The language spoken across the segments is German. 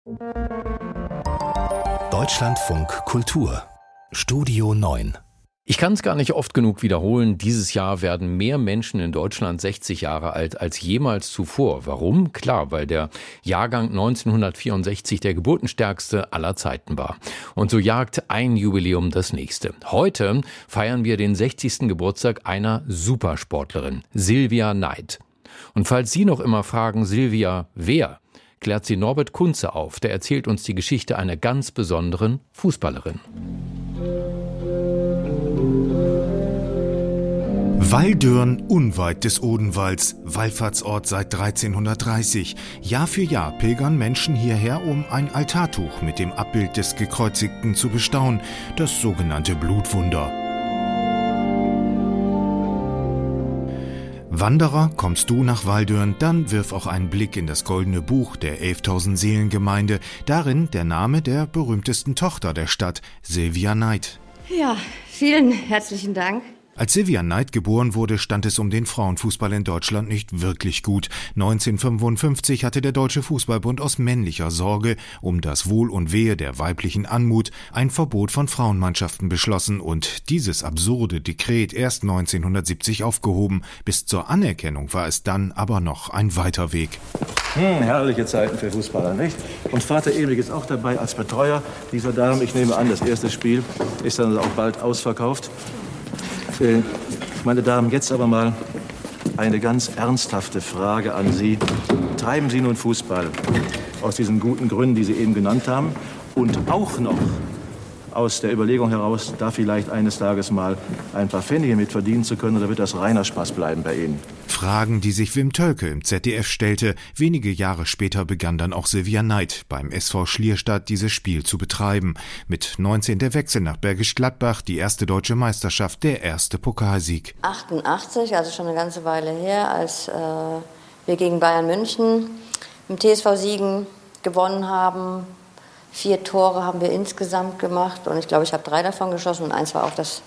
Deutschlandfunk Kultur Studio 9. Ich kann es gar nicht oft genug wiederholen, dieses Jahr werden mehr Menschen in Deutschland 60 Jahre alt als jemals zuvor. Warum? Klar, weil der Jahrgang 1964 der geburtenstärkste aller Zeiten war. Und so jagt ein Jubiläum das nächste. Heute feiern wir den 60. Geburtstag einer Supersportlerin, Silvia Neid. Und falls Sie noch immer fragen, Silvia, wer? Klärt sie Norbert Kunze auf. Der erzählt uns die Geschichte einer ganz besonderen Fußballerin. Waldürn, unweit des Odenwalds, Wallfahrtsort seit 1330. Jahr für Jahr pilgern Menschen hierher, um ein Altartuch mit dem Abbild des Gekreuzigten zu bestaunen, das sogenannte Blutwunder. Wanderer, kommst du nach Waldürn, dann wirf auch einen Blick in das goldene Buch der 11.000 Seelengemeinde. Darin der Name der berühmtesten Tochter der Stadt, Silvia Neid. Ja, vielen herzlichen Dank. Als Silvia Neid geboren wurde, stand es um den Frauenfußball in Deutschland nicht wirklich gut. 1955 hatte der Deutsche Fußballbund aus männlicher Sorge um das Wohl und Wehe der weiblichen Anmut ein Verbot von Frauenmannschaften beschlossen und dieses absurde Dekret erst 1970 aufgehoben. Bis zur Anerkennung war es dann aber noch ein weiter Weg. Herrliche Zeiten für Fußballer, nicht? Und Vater Emil ist auch dabei als Betreuer dieser Damen. Ich nehme an, das erste Spiel ist dann auch bald ausverkauft. Meine Damen, jetzt aber mal eine ganz ernsthafte Frage an Sie. Treiben Sie nun Fußball aus diesen guten Gründen, die Sie eben genannt haben, und auch noch aus der Überlegung heraus, da vielleicht eines Tages mal ein paar Pfennige mit verdienen zu können, oder wird das reiner Spaß bleiben bei Ihnen? Fragen, die sich Wim Tölke im ZDF stellte. Wenige Jahre später begann dann auch Silvia Neid beim SV Schlierstadt dieses Spiel zu betreiben. Mit 19 der Wechsel nach Bergisch Gladbach, die erste deutsche Meisterschaft, der erste Pokalsieg. 88, also schon eine ganze Weile her, als wir gegen Bayern München im TSV Siegen gewonnen haben. 4 Tore haben wir insgesamt gemacht und ich glaube, ich habe 3 davon geschossen und 1 war auch das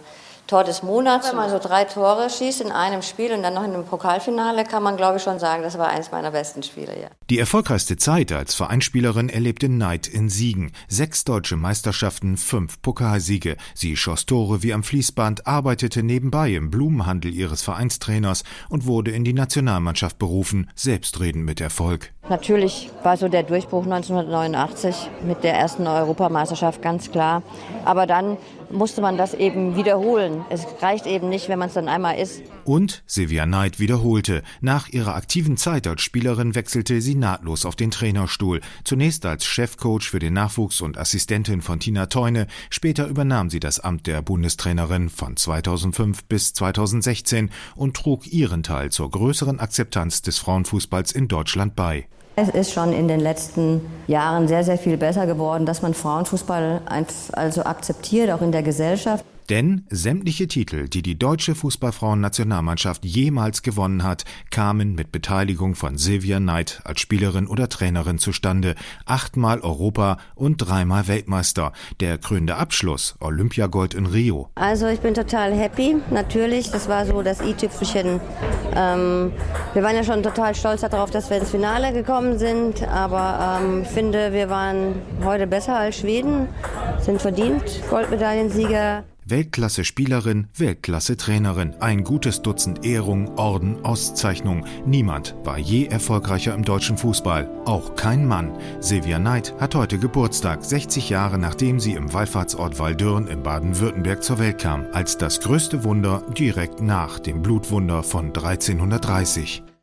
Tor des Monats. Wenn man so 3 Tore schießt in einem Spiel und dann noch in einem Pokalfinale, kann man, glaube ich, schon sagen, das war eines meiner besten Spiele. Ja. Die erfolgreichste Zeit als Vereinsspielerin erlebte Neid in Siegen. 6 deutsche Meisterschaften, 5 Pokalsiege. Sie schoss Tore wie am Fließband, arbeitete nebenbei im Blumenhandel ihres Vereinstrainers und wurde in die Nationalmannschaft berufen, selbstredend mit Erfolg. Natürlich war so der Durchbruch 1989 mit der ersten Europameisterschaft ganz klar. Aber dann musste man das eben wiederholen. Es reicht eben nicht, wenn man es dann einmal ist. Und Silvia Neid wiederholte. Nach ihrer aktiven Zeit als Spielerin wechselte sie nahtlos auf den Trainerstuhl. Zunächst als Chefcoach für den Nachwuchs und Assistentin von Tina Teune. Später übernahm sie das Amt der Bundestrainerin von 2005 bis 2016 und trug ihren Teil zur größeren Akzeptanz des Frauenfußballs in Deutschland bei. Es ist schon in den letzten Jahren sehr, sehr viel besser geworden, dass man Frauenfußball also akzeptiert, auch in der Gesellschaft. Denn sämtliche Titel, die die deutsche Fußballfrauen-Nationalmannschaft jemals gewonnen hat, kamen mit Beteiligung von Silvia Neid als Spielerin oder Trainerin zustande. 8-mal Europa- und 3-mal Weltmeister. Der krönende Abschluss, Olympiagold in Rio. Also ich bin total happy, natürlich. Das war so das i-Tüpfelchen. Wir waren ja schon total stolz darauf, dass wir ins Finale gekommen sind. Aber ich finde, wir waren heute besser als Schweden, sind verdient Goldmedaillensieger. Weltklasse-Spielerin, Weltklasse-Trainerin, ein gutes Dutzend Ehrungen, Orden, Auszeichnungen. Niemand war je erfolgreicher im deutschen Fußball, auch kein Mann. Silvia Neid hat heute Geburtstag, 60 Jahre nachdem sie im Wallfahrtsort Waldürn in Baden-Württemberg zur Welt kam, als das größte Wunder direkt nach dem Blutwunder von 1330.